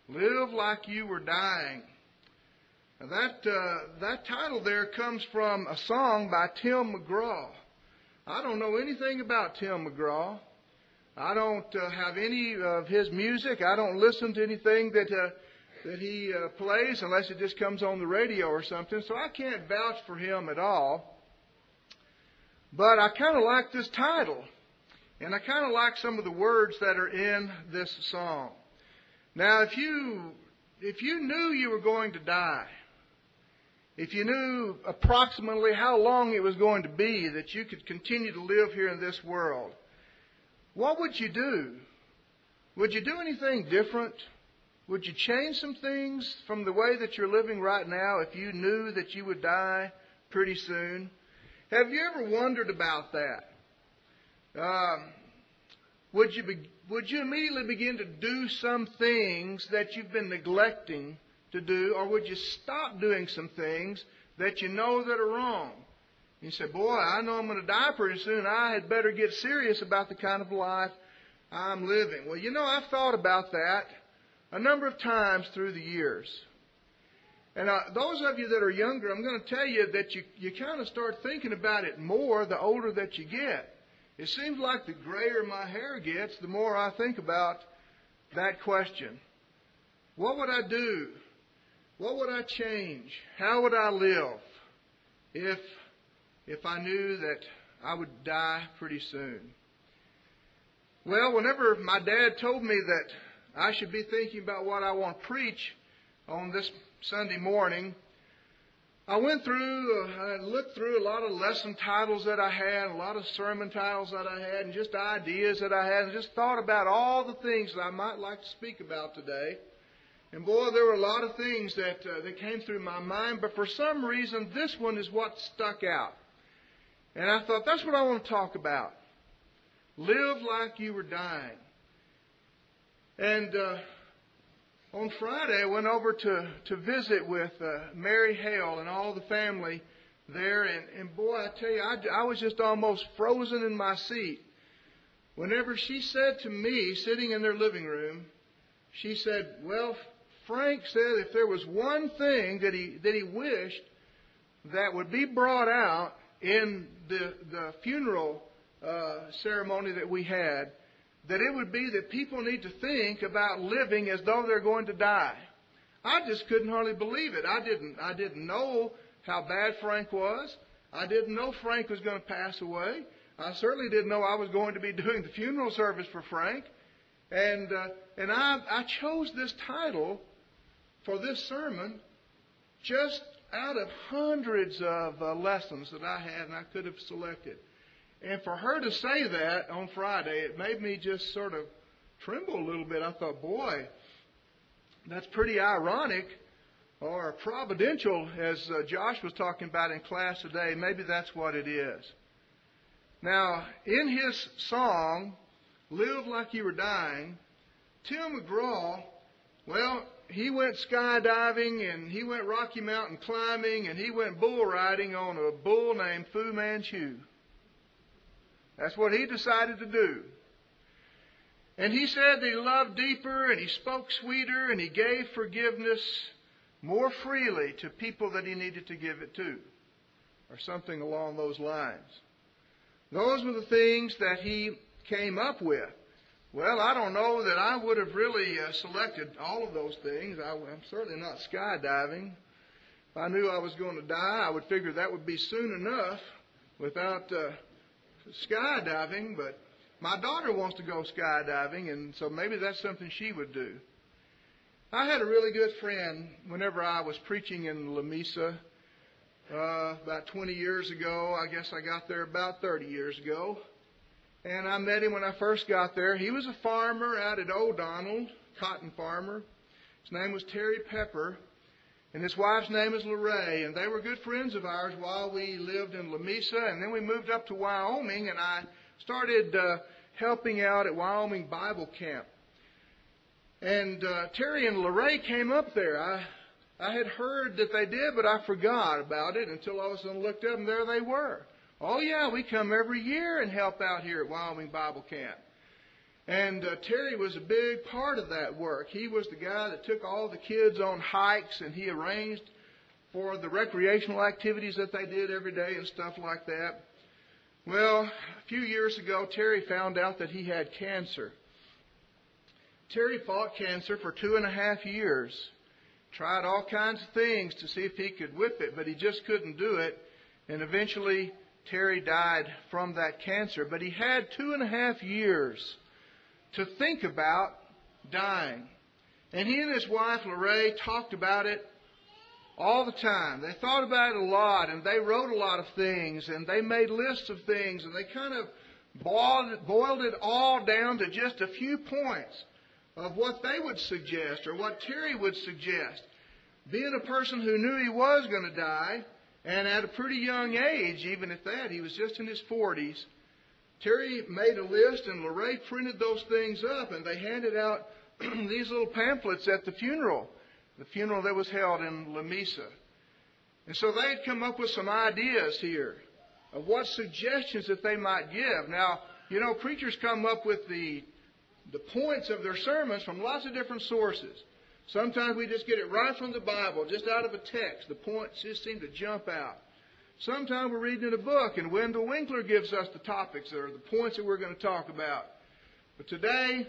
Live like you were dying. Now that title there comes from a song by Tim McGraw. I don't know anything about Tim McGraw. I don't have any of his music. I don't listen to anything that he plays unless it just comes on the radio or something. So I can't vouch for him at all. But I kind of like this title. And I kind of like some of the words that are in this song. Now, if you knew you were going to die, if you knew approximately how long it was going to be that you could continue to live here in this world, what would you do? Would you do anything different? Would you change some things from the way that you're living right now if you knew that you would die pretty soon? Have you ever wondered about that? Would you immediately begin to do some things that you've been neglecting to do, or would you stop doing some things that you know that are wrong? You say, boy, I know I'm going to die pretty soon. I had better get serious about the kind of life I'm living. Well, I've thought about that a number of times through the years. And those of you that are younger, I'm going to tell you that you kind of start thinking about it more the older that you get. It seems like the grayer my hair gets, the more I think about that question. What would I do? What would I change? How would I live if I knew that I would die pretty soon? Well, whenever my dad told me that I should be thinking about what I want to preach on this Sunday morning, I looked through a lot of lesson titles that I had, a lot of sermon titles that I had, and just ideas that I had, and just thought about all the things that I might like to speak about today. And boy, there were a lot of things that came through my mind, but for some reason, this one is what stuck out. And I thought, that's what I want to talk about. Live like you were dying. And on Friday, I went over to visit with Mary Hale and all the family there. And boy, I tell you, I was just almost frozen in my seat. Whenever she said to me, sitting in their living room, she said, well, Frank said if there was one thing that he wished that would be brought out in the funeral ceremony that we had, that it would be that people need to think about living as though they're going to die. I just couldn't hardly believe it. I didn't know how bad Frank was. I didn't know Frank was going to pass away. I certainly didn't know I was going to be doing the funeral service for Frank. And I chose this title for this sermon just out of hundreds of lessons that I had and I could have selected. And for her to say that on Friday, it made me just sort of tremble a little bit. I thought, boy, that's pretty ironic or providential, as Josh was talking about in class today. Maybe that's what it is. Now, in his song, Live Like You Were Dying, Tim McGraw, well, he went skydiving and he went Rocky Mountain climbing and he went bull riding on a bull named Fu Manchu. That's what he decided to do. And he said that he loved deeper and he spoke sweeter and he gave forgiveness more freely to people that he needed to give it to, or something along those lines. Those were the things that he came up with. Well, I don't know that I would have really selected all of those things. I'm certainly not skydiving. If I knew I was going to die, I would figure that would be soon enough without skydiving. But my daughter wants to go skydiving, and so maybe that's something she would do. I had a really good friend whenever I was preaching in Lamesa about 20 years ago. I guess I got there about 30 years ago. And I met him when I first got there. He was a farmer out at O'Donnell, cotton farmer. His name was Terry Pepper, and his wife's name is Lorraine. And they were good friends of ours while we lived in Lamesa. And then we moved up to Wyoming, and I started helping out at Wyoming Bible Camp. And Terry and Lorraine came up there. I had heard that they did, but I forgot about it until all of a sudden looked up, and there they were. Oh, yeah, we come every year and help out here at Wyoming Bible Camp. And Terry was a big part of that work. He was the guy that took all the kids on hikes, and he arranged for the recreational activities that they did every day and stuff like that. Well, a few years ago, Terry found out that he had cancer. Terry fought cancer for 2.5 years. Tried all kinds of things to see if he could whip it, but he just couldn't do it. And eventually, Terry died from that cancer. But he had 2.5 years to think about dying. And he and his wife, Lorraine, talked about it all the time. They thought about it a lot, and they wrote a lot of things, and they made lists of things, and they kind of boiled it all down to just a few points of what they would suggest or what Terry would suggest. Being a person who knew he was going to die, and at a pretty young age, even at that, he was just in his 40s, Terry made a list, and Lorraine printed those things up, and they handed out these little pamphlets at the funeral that was held in La Mesa. And so they had come up with some ideas here of what suggestions that they might give. Now, you know, preachers come up with the points of their sermons from lots of different sources. Sometimes we just get it right from the Bible, just out of a text. The points just seem to jump out. Sometimes we're reading a book, and Wendell Winkler gives us the topics or the points that we're going to talk about. But today,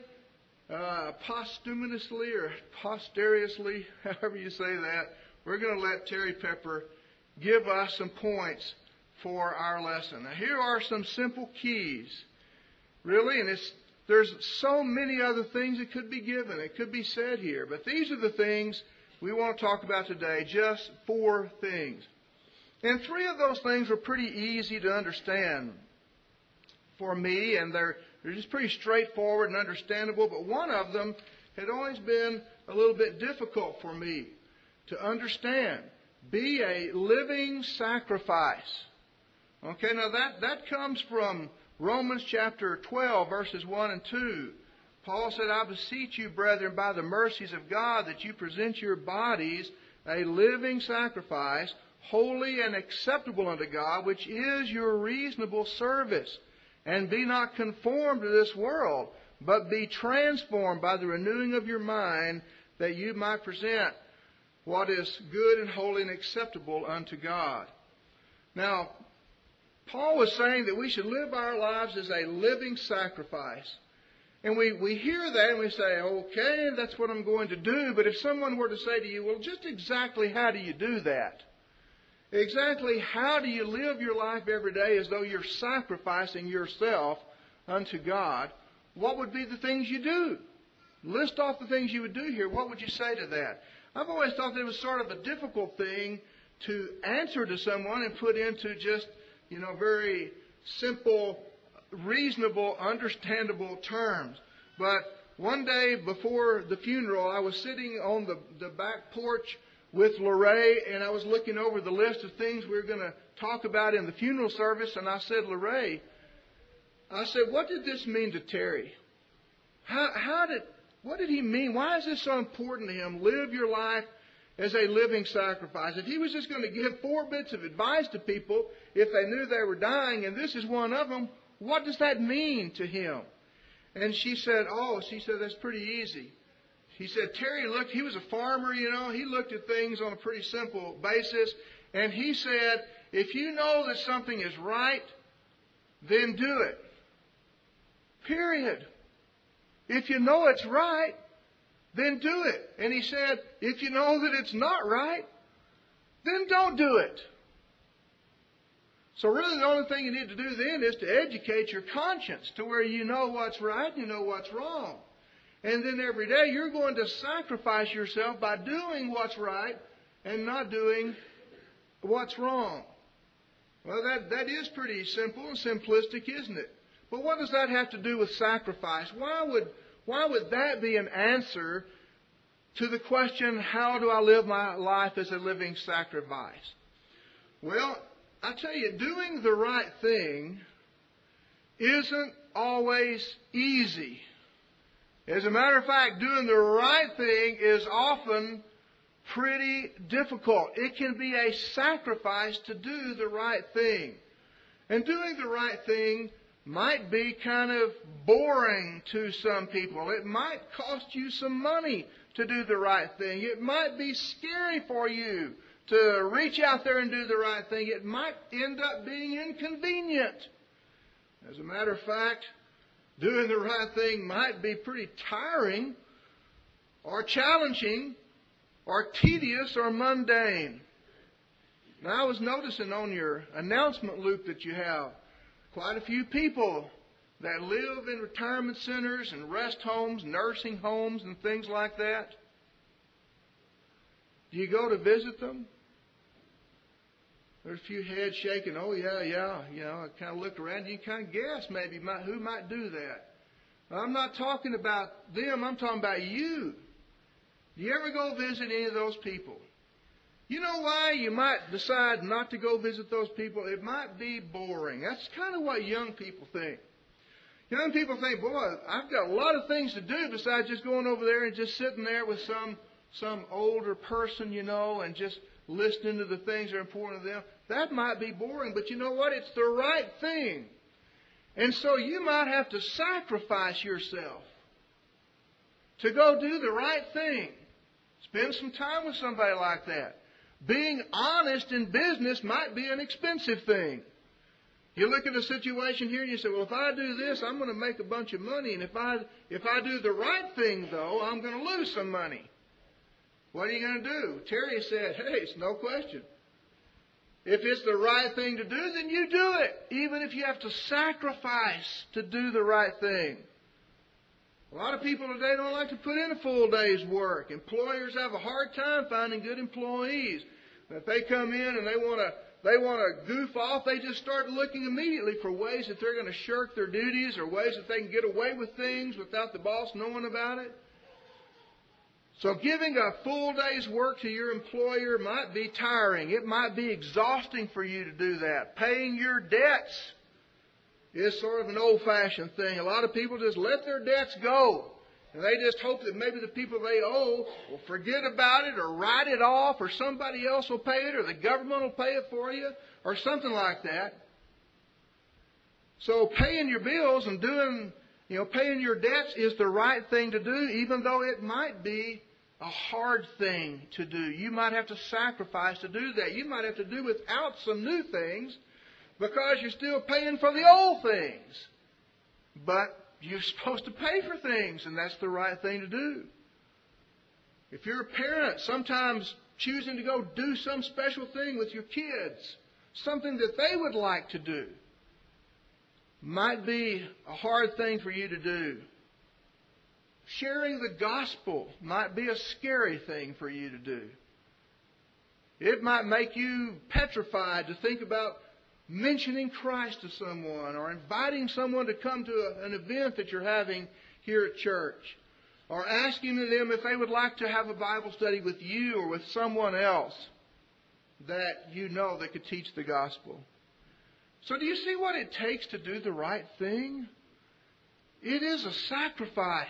posthumously or posteriously, however you say that, we're going to let Terry Pepper give us some points for our lesson. Now, here are some simple keys, really, and there's so many other things that could be given, it could be said here, but these are the things we want to talk about today, just 4 things. And 3 of those things were pretty easy to understand for me, and they're just pretty straightforward and understandable, but one of them had always been a little bit difficult for me to understand. Be a living sacrifice. Okay, now that comes from Romans chapter 12, verses 1 and 2. Paul said, I beseech you, brethren, by the mercies of God, that you present your bodies a living sacrifice, holy and acceptable unto God, which is your reasonable service. And be not conformed to this world, but be transformed by the renewing of your mind, that you might present what is good and holy and acceptable unto God. Now, Paul was saying that we should live our lives as a living sacrifice. And we hear that and we say, okay, that's what I'm going to do. But if someone were to say to you, well, just exactly how do you do that? Exactly how do you live your life every day as though you're sacrificing yourself unto God? What would be the things you do? List off the things you would do here. What would you say to that? I've always thought that it was sort of a difficult thing to answer to someone and put into just, very simple, reasonable, understandable terms. But one day before the funeral, I was sitting on the back porch with Lorraine, and I was looking over the list of things we were going to talk about in the funeral service, and I said, Lorraine, what did this mean to Terry? What did he mean? Why is this so important to him? Live your life as a living sacrifice. If he was just going to give 4 bits of advice to people if they knew they were dying, and this is one of them, what does that mean to him? And she said, that's pretty easy. He said, Terry he was a farmer, he looked at things on a pretty simple basis. And he said, if you know that something is right, then do it. Period. If you know it's right, then do it. And he said, if you know that it's not right, then don't do it. So really the only thing you need to do then is to educate your conscience to where you know what's right and you know what's wrong. And then every day you're going to sacrifice yourself by doing what's right and not doing what's wrong. Well, that is pretty simple and simplistic, isn't it? But what does that have to do with sacrifice? Why would that be an answer to the question, how do I live my life as a living sacrifice? Well, I tell you, doing the right thing isn't always easy. As a matter of fact, doing the right thing is often pretty difficult. It can be a sacrifice to do the right thing. And doing the right thing might be kind of boring to some people. It might cost you some money to do the right thing. It might be scary for you to reach out there and do the right thing. It might end up being inconvenient. As a matter of fact, doing the right thing might be pretty tiring or challenging or tedious or mundane. Now, I was noticing on your announcement loop that you have quite a few people that live in retirement centers and rest homes, nursing homes, and things like that. Do you go to visit them? There's a few heads shaking. Oh, yeah. You know, I kind of looked around. You kind of guess maybe who might do that. I'm not talking about them. I'm talking about you. Do you ever go visit any of those people? You know why you might decide not to go visit those people? It might be boring. That's kind of what young people think. Young people think, boy, I've got a lot of things to do besides just going over there and just sitting there with some older person, you know, and just listening to the things that are important to them. That might be boring, but you know what? It's the right thing. And so you might have to sacrifice yourself to go do the right thing. Spend some time with somebody like that. Being honest in business might be an expensive thing. You look at a situation here and you say, well, if I do this, I'm going to make a bunch of money. And if I do the right thing, though, I'm going to lose some money. What are you going to do? Terry said, hey, it's no question. If it's the right thing to do, then you do it, even if you have to sacrifice to do the right thing. A lot of people today don't like to put in a full day's work. Employers have a hard time finding good employees. If they come in and they want to goof off, they just start looking immediately for ways that they're going to shirk their duties or ways that they can get away with things without the boss knowing about it. So giving a full day's work to your employer might be tiring. It might be exhausting for you to do that. Paying your debts is sort of an old-fashioned thing. A lot of people just let their debts go. And they just hope that maybe the people they owe will forget about it or write it off or somebody else will pay it or the government will pay it for you or something like that. So paying your bills and paying your debts is the right thing to do, even though it might be a hard thing to do. You might have to sacrifice to do that. You might have to do without some new things because you're still paying for the old things. But you're supposed to pay for things, and that's the right thing to do. If you're a parent, sometimes choosing to go do some special thing with your kids, something that they would like to do, might be a hard thing for you to do. Sharing the gospel might be a scary thing for you to do. It might make you petrified to think about mentioning Christ to someone or inviting someone to come to an event that you're having here at church or asking them if they would like to have a Bible study with you or with someone else that you know that could teach the gospel. So do you see what it takes to do the right thing? It is a sacrifice.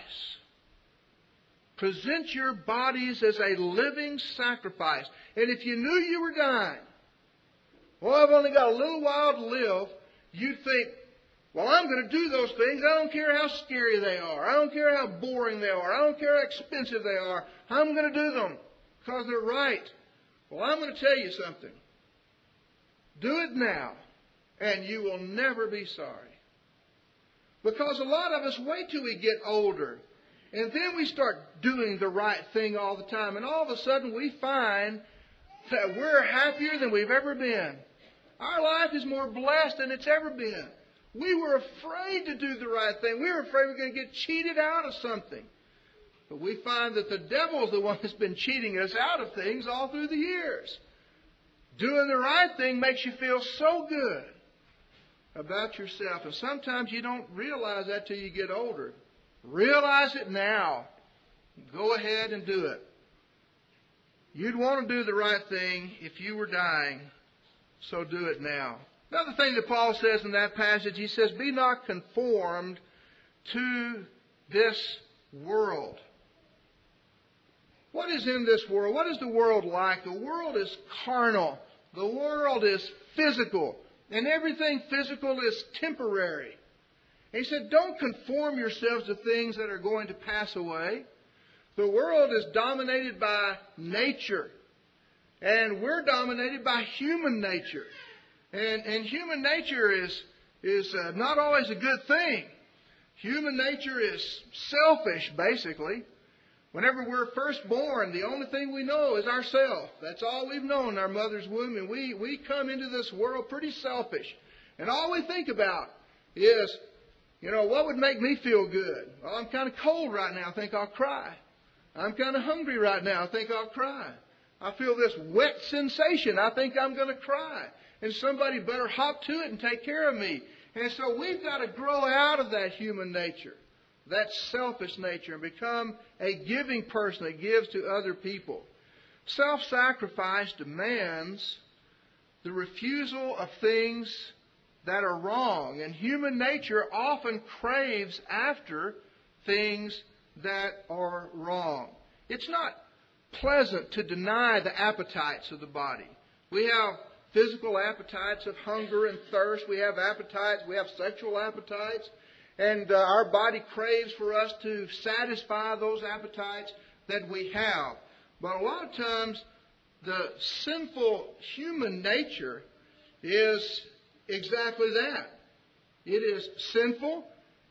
Present your bodies as a living sacrifice. And if you knew you were dying, well, I've only got a little while to live, you'd think, well, I'm going to do those things. I don't care how scary they are. I don't care how boring they are. I don't care how expensive they are. I'm going to do them because they're right. Well, I'm going to tell you something. Do it now, and you will never be sorry. Because a lot of us wait till we get older. And then we start doing the right thing all the time. And all of a sudden we find that we're happier than we've ever been. Our life is more blessed than it's ever been. We were afraid to do the right thing. We were afraid we were going to get cheated out of something. But we find that the devil's the one that's been cheating us out of things all through the years. Doing the right thing makes you feel so good about yourself. And sometimes you don't realize that till you get older. Realize it now. Go ahead and do it. You'd want to do the right thing if you were dying, so do it now. Another thing that Paul says in that passage, he says, be not conformed to this world. What is in this world? What is the world like? The world is carnal. The world is physical. And everything physical is temporary. And he said, don't conform yourselves to things that are going to pass away. The world is dominated by nature. And we're dominated by human nature. And human nature is not always a good thing. Human nature is selfish, basically. Whenever we're first born, the only thing we know is ourselves. That's all we've known in our mother's womb. And we come into this world pretty selfish. And all we think about is, what would make me feel good? Well, I'm kind of cold right now. I think I'll cry. I'm kind of hungry right now. I think I'll cry. I feel this wet sensation. I think I'm going to cry. And somebody better hop to it and take care of me. And so we've got to grow out of that human nature, that selfish nature, and become a giving person that gives to other people. Self-sacrifice demands the refusal of things that are wrong. And human nature often craves after things that are wrong. It's not pleasant to deny the appetites of the body. We have physical appetites of hunger and thirst. We have appetites. We have sexual appetites. And our body craves for us to satisfy those appetites that we have. But a lot of times, the sinful human nature is exactly that. It is sinful.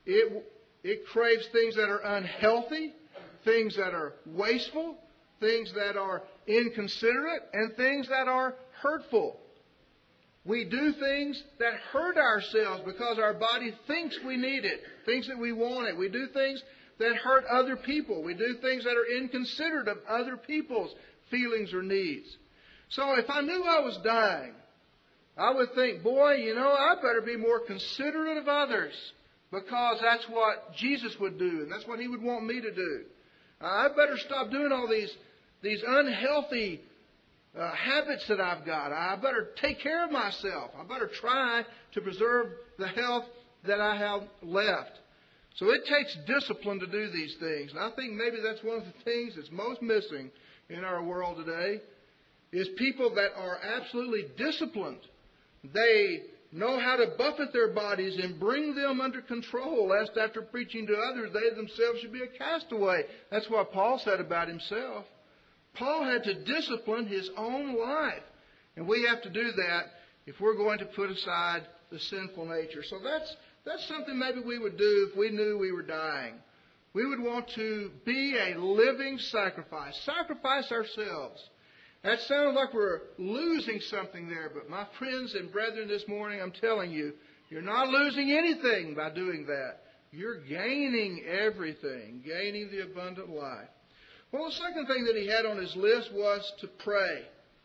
It craves things that are unhealthy, things that are wasteful, things that are inconsiderate, and things that are hurtful. We do things that hurt ourselves because our body thinks we need it, thinks that we want it. We do things that hurt other people. We do things that are inconsiderate of other people's feelings or needs. So if I knew I was dying, I would think, boy, I better be more considerate of others because that's what Jesus would do and that's what He would want me to do. I better stop doing all these unhealthy habits that I've got. I better take care of myself. I better try to preserve the health that I have left. So it takes discipline to do these things. And I think maybe that's one of the things that's most missing in our world today is people that are absolutely disciplined. They know how to buffet their bodies and bring them under control, lest after preaching to others, they themselves should be a castaway. That's what Paul said about himself. Paul had to discipline his own life. And we have to do that if we're going to put aside the sinful nature. So that's something maybe we would do if we knew we were dying. We would want to be a living sacrifice. Sacrifice ourselves. That sounds like we're losing something there. But my friends and brethren, this morning I'm telling you, you're not losing anything by doing that. You're gaining everything. Gaining the abundant life. Well, the second thing that he had on his list was to pray.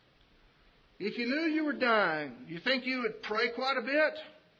If you knew you were dying, you think you would pray quite a bit?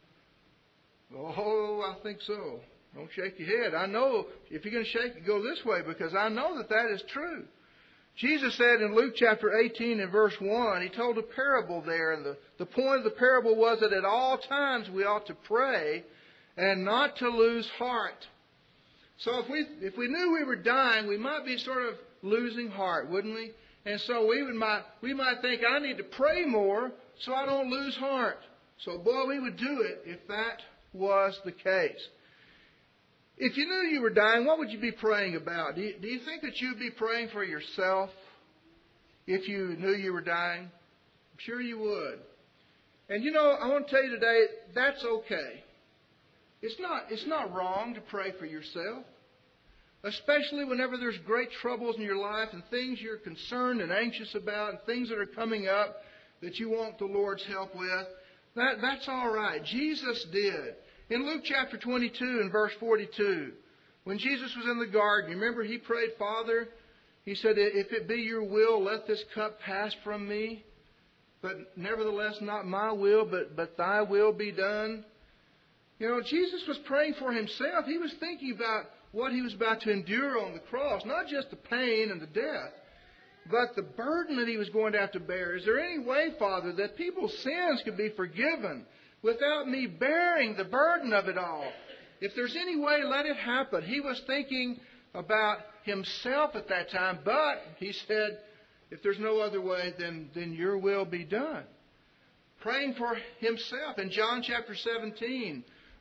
Oh, I think so. Don't shake your head. I know if you're going to shake it, go this way because I know that is true. Jesus said in Luke chapter 18 and verse 1, He told a parable there. And the point of the parable was that at all times we ought to pray and not to lose heart. So if we knew we were dying, we might be sort of losing heart, wouldn't we? And so we might think, I need to pray more so I don't lose heart. So boy, we would do it if that was the case. If you knew you were dying, what would you be praying about? Do you think that you'd be praying for yourself if you knew you were dying? I'm sure you would. And I want to tell you today, that's okay. It's not wrong to pray for yourself, especially whenever there's great troubles in your life and things you're concerned and anxious about and things that are coming up that you want the Lord's help with. That's all right. Jesus did. In Luke chapter 22 and verse 42, when Jesus was in the garden, you remember He prayed, Father, He said, if it be your will, let this cup pass from me. But nevertheless, not my will, but thy will be done. Jesus was praying for Himself. He was thinking about what He was about to endure on the cross. Not just the pain and the death, but the burden that He was going to have to bear. Is there any way, Father, that people's sins could be forgiven without me bearing the burden of it all? If there's any way, let it happen. He was thinking about Himself at that time, but He said, if there's no other way, then your will be done. Praying for Himself. In John chapter 17,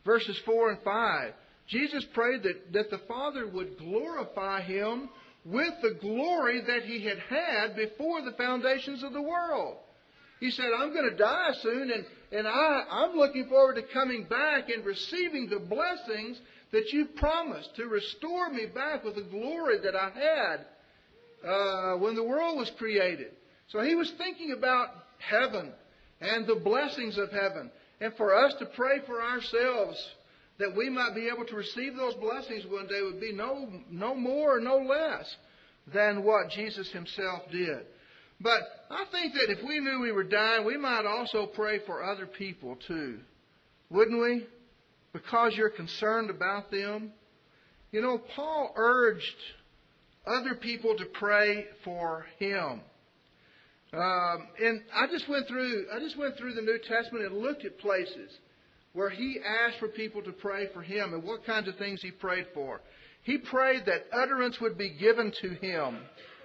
verses 4 and 5. Jesus prayed that the Father would glorify Him with the glory that He had had before the foundations of the world. He said, I'm going to die soon, and I'm looking forward to coming back and receiving the blessings that you promised to restore me back with the glory that I had when the world was created. So He was thinking about heaven and the blessings of heaven. And for us to pray for ourselves that we might be able to receive those blessings one day would be no more or no less than what Jesus Himself did. But I think that if we knew we were dying, we might also pray for other people too. Wouldn't we? Because you're concerned about them. You know, Paul urged other people to pray for him. And I just went through the New Testament and looked at places where he asked for people to pray for him and what kinds of things he prayed for. He prayed that utterance would be given to him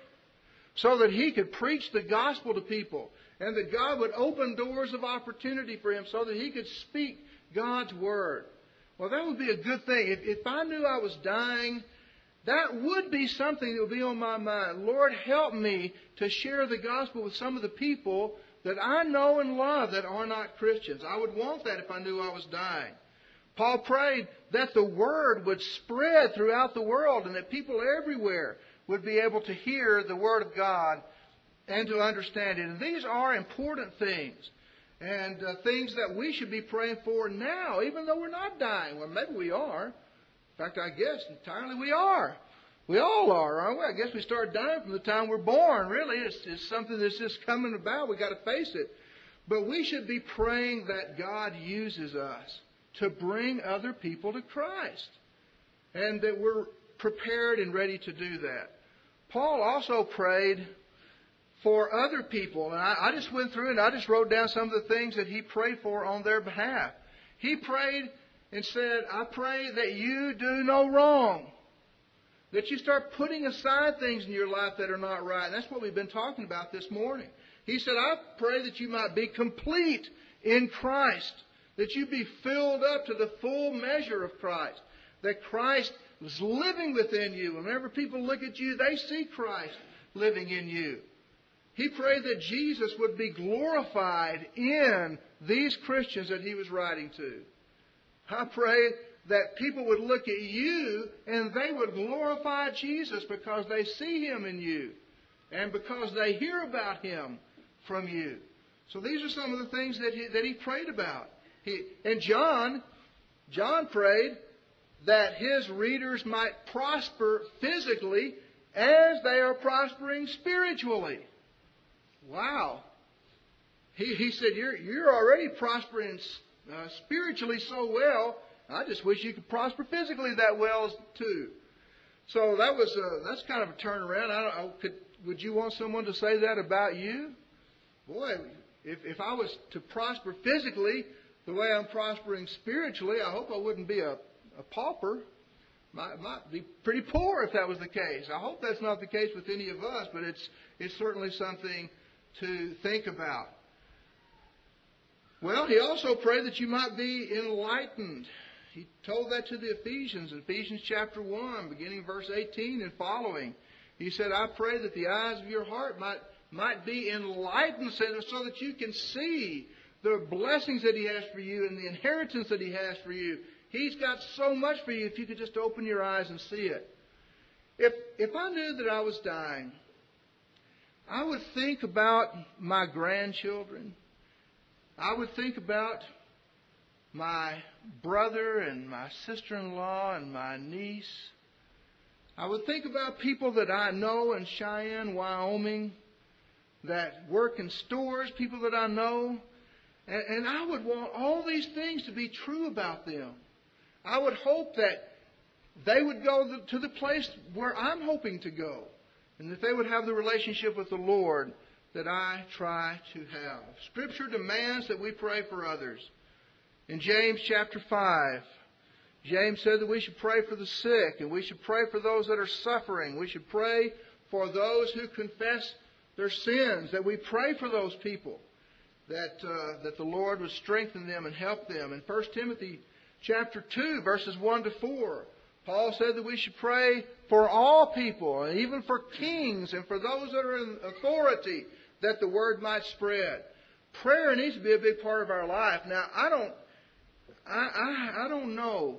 so that he could preach the gospel to people and that God would open doors of opportunity for him so that he could speak God's word. Well, that would be a good thing. If I knew I was dying, that would be something that would be on my mind. Lord, help me to share the gospel with some of the people that I know and love that are not Christians. I would want that if I knew I was dying. Paul prayed that the word would spread throughout the world and that people everywhere would be able to hear the word of God and to understand it. And these are important things and things that we should be praying for now, even though we're not dying. Well, maybe we are. In fact, I guess entirely we are. We all are, aren't we? I guess we start dying from the time we're born. Really, it's something that's just coming about. We've got to face it. But we should be praying that God uses us to bring other people to Christ. And that we're prepared and ready to do that. Paul also prayed for other people. And I just went through and I just wrote down some of the things that he prayed for on their behalf. He prayed and said, I pray that you do no wrong. That you start putting aside things in your life that are not right. And that's what we've been talking about this morning. He said, I pray that you might be complete in Christ. That you be filled up to the full measure of Christ. That Christ is living within you. Whenever people look at you, they see Christ living in you. He prayed that Jesus would be glorified in these Christians that he was writing to. I pray that people would look at you and they would glorify Jesus because they see Him in you and because they hear about Him from you. So these are some of the things that he prayed about. And John prayed that his readers might prosper physically as they are prospering spiritually. Wow. He said, you're already prospering spiritually so well. I just wish you could prosper physically that well too. So that's kind of a turnaround. Would you want someone to say that about you? Boy, if I was to prosper physically the way I'm prospering spiritually, I hope I wouldn't be a pauper. Might be pretty poor if that was the case. I hope that's not the case with any of us, but it's certainly something to think about. Well, he also prayed that you might be enlightened. He told that to the Ephesians in Ephesians chapter 1, beginning verse 18 and following. He said, I pray that the eyes of your heart might be enlightened so that you can see the blessings that He has for you and the inheritance that He has for you. He's got so much for you if you could just open your eyes and see it. If I knew that I was dying, I would think about my grandchildren. I would think about my brother and my sister-in-law and my niece. I would think about people that I know in Cheyenne, Wyoming, that work in stores, people that I know. And I would want all these things to be true about them. I would hope that they would go to the place where I'm hoping to go. And that they would have the relationship with the Lord that I try to have. Scripture demands that we pray for others. In James chapter 5, James said that we should pray for the sick and we should pray for those that are suffering. We should pray for those who confess their sins, that we pray for those people, that the Lord would strengthen them and help them. In 1 Timothy chapter 2, verses 1 to 4, Paul said that we should pray for all people, and even for kings and for those that are in authority, that the word might spread. Prayer needs to be a big part of our life. Now, I don't know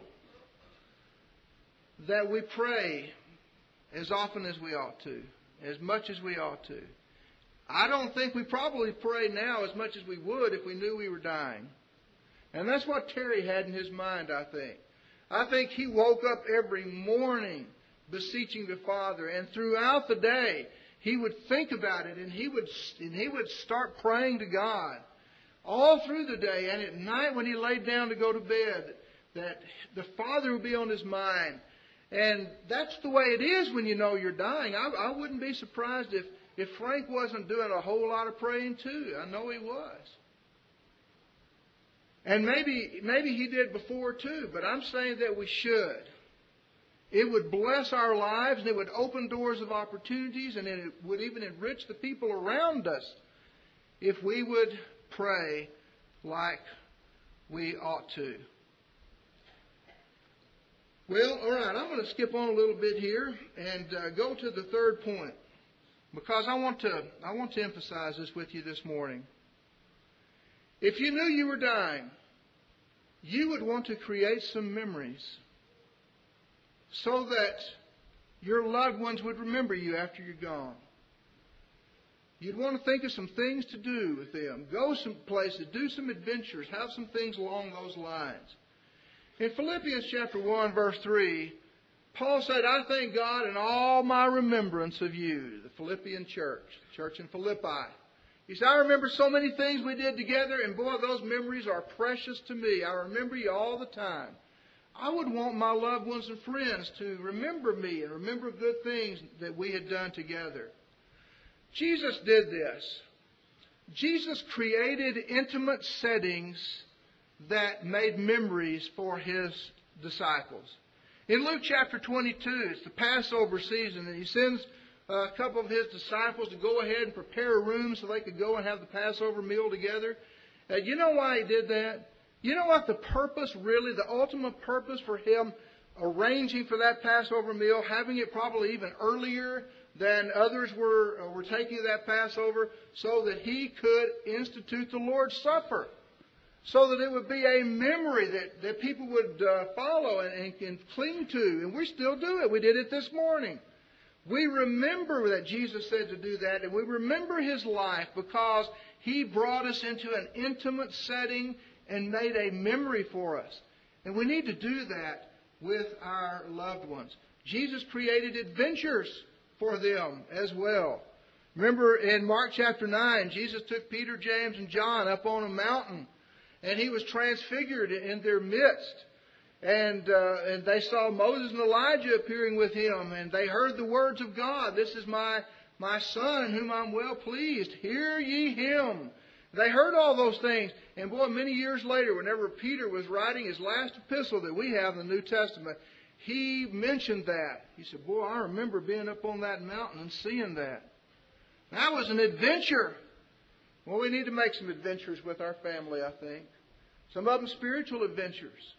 that we pray as often as we ought to, as much as we ought to. I don't think we probably pray now as much as we would if we knew we were dying. And that's what Terry had in his mind, I think. I think he woke up every morning beseeching the Father, and throughout the day he would think about it, and he would start praying to God all through the day, and at night when he laid down to go to bed, that the Father would be on his mind. And that's the way it is when you know you're dying. I wouldn't be surprised if Frank wasn't doing a whole lot of praying too. I know he was. And maybe he did before too, but I'm saying that we should. It would bless our lives, and it would open doors of opportunities, and it would even enrich the people around us if we would pray like we ought to. Well, all right, I'm going to skip on a little bit here and go to the third point, because I want to emphasize this with you this morning. If you knew you were dying, you would want to create some memories so that your loved ones would remember you after you're gone. You'd want to think of some things to do with them, go some places, do some adventures, have some things along those lines. In Philippians chapter 1, verse 3, Paul said, I thank God in all my remembrance of you, the Philippian church in Philippi. He said, I remember so many things we did together, and boy, those memories are precious to me. I remember you all the time. I would want my loved ones and friends to remember me and remember good things that we had done together. Jesus did this. Jesus created intimate settings that made memories for His disciples. In Luke chapter 22, it's the Passover season, and He sends a couple of His disciples to go ahead and prepare a room so they could go and have the Passover meal together. You know why He did that? You know what the purpose, really, the ultimate purpose for Him arranging for that Passover meal, having it probably even earlier than others were taking that Passover, so that He could institute the Lord's Supper, so that it would be a memory that people would follow and cling to. And we still do it. We did it this morning. We remember that Jesus said to do that, and we remember His life because He brought us into an intimate setting and made a memory for us. And we need to do that with our loved ones. Jesus created adventures for them as well. Remember in Mark chapter 9, Jesus took Peter, James, and John up on a mountain, and He was transfigured in their midst. And they saw Moses and Elijah appearing with Him, and they heard the words of God. This is my Son, whom I'm well pleased. Hear ye Him. They heard all those things. And boy, many years later, whenever Peter was writing his last epistle that we have in the New Testament, he mentioned that. He said, boy, I remember being up on that mountain and seeing that. That was an adventure. Well, we need to make some adventures with our family, I think. Some of them spiritual adventures.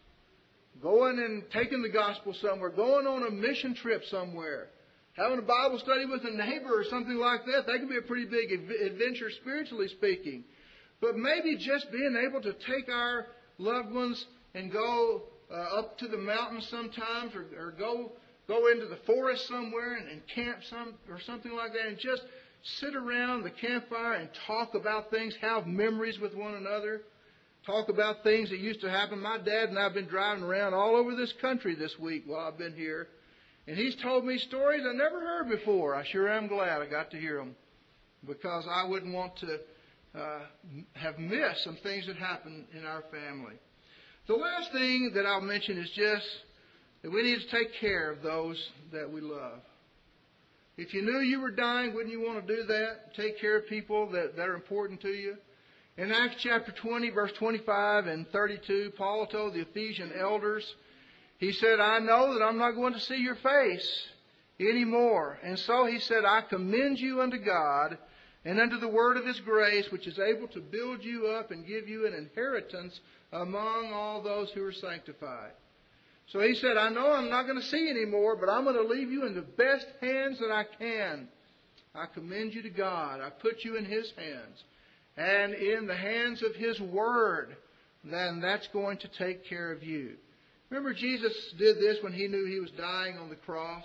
Going and taking the gospel somewhere. Going on a mission trip somewhere. Having a Bible study with a neighbor or something like that. That can be a pretty big adventure, spiritually speaking. But maybe just being able to take our loved ones and go up to the mountains sometimes, or go into the forest somewhere and camp or something like that, and just sit around the campfire and talk about things, have memories with one another, talk about things that used to happen. My dad and I have been driving around all over this country this week while I've been here, and he's told me stories I never heard before. I sure am glad I got to hear them, because I wouldn't want to have missed some things that happened in our family. The last thing that I'll mention is just that we need to take care of those that we love. If you knew you were dying, wouldn't you want to do that? Take care of people that are important to you. In Acts chapter 20, verse 25 and 32, Paul told the Ephesian elders, he said, I know that I'm not going to see your face anymore. And so he said, I commend you unto God and unto the word of His grace, which is able to build you up and give you an inheritance among all those who are sanctified. So he said, I know I'm not going to see anymore, but I'm going to leave you in the best hands that I can. I commend you to God. I put you in His hands. And in the hands of His Word, then that's going to take care of you. Remember, Jesus did this when He knew He was dying on the cross.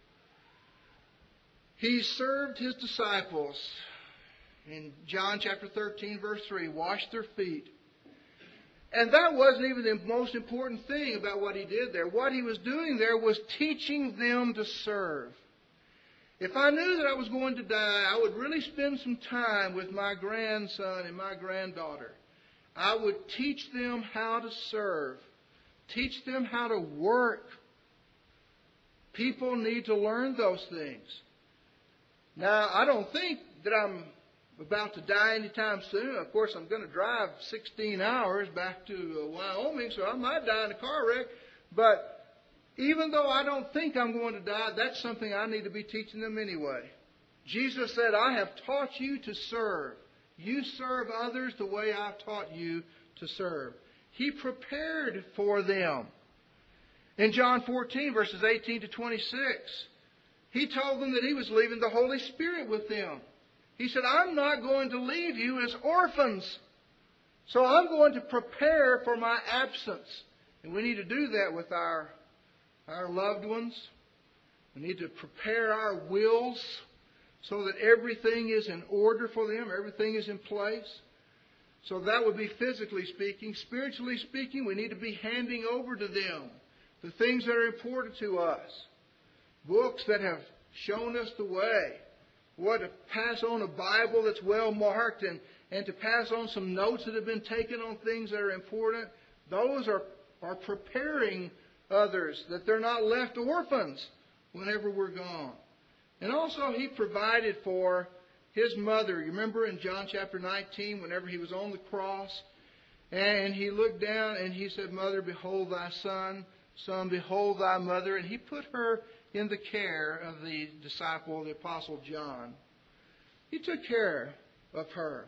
He served His disciples. In John chapter 13, verse 3, washed their feet. And that wasn't even the most important thing about what He did there. What He was doing there was teaching them to serve. If I knew that I was going to die, I would really spend some time with my grandson and my granddaughter. I would teach them how to serve. Teach them how to work. People need to learn those things. Now, I don't think that I'm about to die anytime soon. Of course, I'm going to drive 16 hours back to Wyoming, so I might die in a car wreck. But even though I don't think I'm going to die, that's something I need to be teaching them anyway. Jesus said, I have taught you to serve. You serve others the way I've taught you to serve. He prepared for them. In John 14, verses 18 to 26, He told them that He was leaving the Holy Spirit with them. He said, I'm not going to leave you as orphans. So I'm going to prepare for my absence. And we need to do that with our loved ones. We need to prepare our wills so that everything is in order for them, everything is in place. So that would be physically speaking. Spiritually speaking, we need to be handing over to them the things that are important to us. Books that have shown us the way. What, to pass on a Bible that's well marked and to pass on some notes that have been taken on things that are important. Those are preparing others, that they're not left orphans whenever we're gone. And also He provided for His mother. You remember in John chapter 19, whenever He was on the cross, and He looked down and He said, Mother, behold thy son. Son, behold thy mother. And He put her in the care of the disciple, the Apostle John. He took care of her.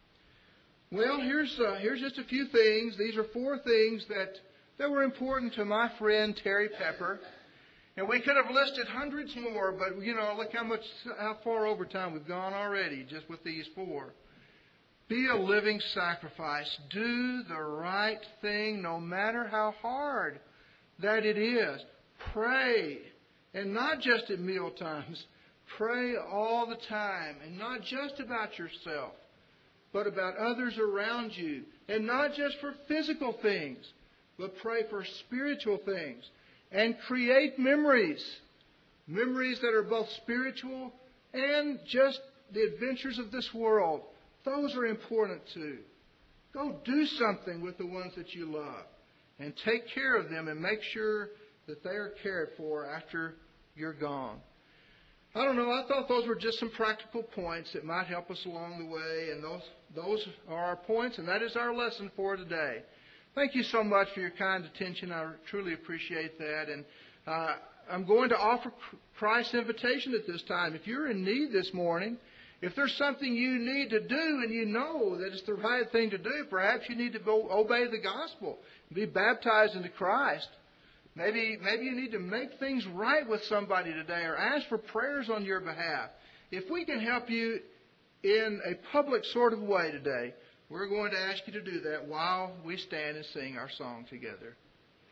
Well, here's just a few things. These are 4 things that were important to my friend Terry Pepper. And we could have listed hundreds more, but, look how far over time we've gone already just with these 4. Be a living sacrifice. Do the right thing no matter how hard that it is. Pray. And not just at meal times. Pray all the time. And not just about yourself, but about others around you. And not just for physical things, but pray for spiritual things. And create memories. Memories that are both spiritual and just the adventures of this world. Those are important too. Go do something with the ones that you love. And take care of them and make sure that they are cared for after you're gone. I don't know, I thought those were just some practical points that might help us along the way. And those are our points, and that is our lesson for today. Thank you so much for your kind attention. I truly appreciate that. And I'm going to offer Christ's invitation at this time. If you're in need this morning, if there's something you need to do and you know that it's the right thing to do, perhaps you need to obey the gospel, be baptized into Christ. Maybe you need to make things right with somebody today or ask for prayers on your behalf. If we can help you in a public sort of way today, we're going to ask you to do that while we stand and sing our song together.